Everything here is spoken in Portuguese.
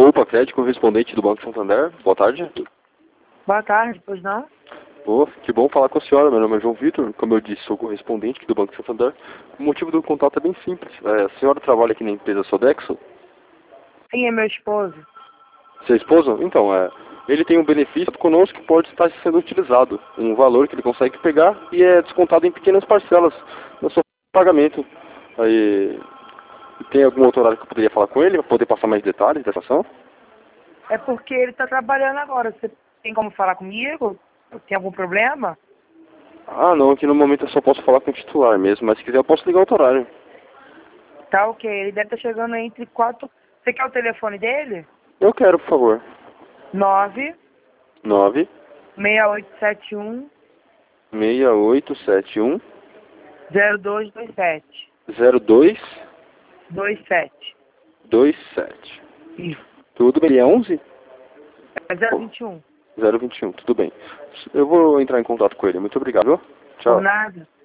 Poupa Crédito, correspondente do Banco Santander. Boa tarde. Boa tarde, pois não? Oh, que bom falar com a senhora. Meu nome é João Vitor. Como eu disse, sou correspondente aqui do Banco Santander. O motivo do contato é bem simples. A senhora trabalha aqui na empresa Sodexo? Sim, é meu esposo. Seu esposo? Então, ele tem um benefício conosco que pode estar sendo utilizado. Um valor que ele consegue pegar e é descontado em pequenas parcelas no seu pagamento. Aí, tem algum outro horário que eu poderia falar com ele para poder passar mais detalhes dessa ação? É porque ele está trabalhando agora. Você tem como falar comigo? Tem algum problema? Ah, não, aqui no momento eu só posso falar com o titular mesmo, mas se quiser eu posso ligar outro horário. Tá ok. Ele deve estar chegando aí entre 4. Você quer o telefone dele? Eu quero, por favor. 9 9 6871 6871 0227. 0227. 27. Isso. Tudo bem? Ele é 11? É 021. 021, tudo bem. Eu vou entrar em contato com ele. Muito obrigado. Por Tchau. nada.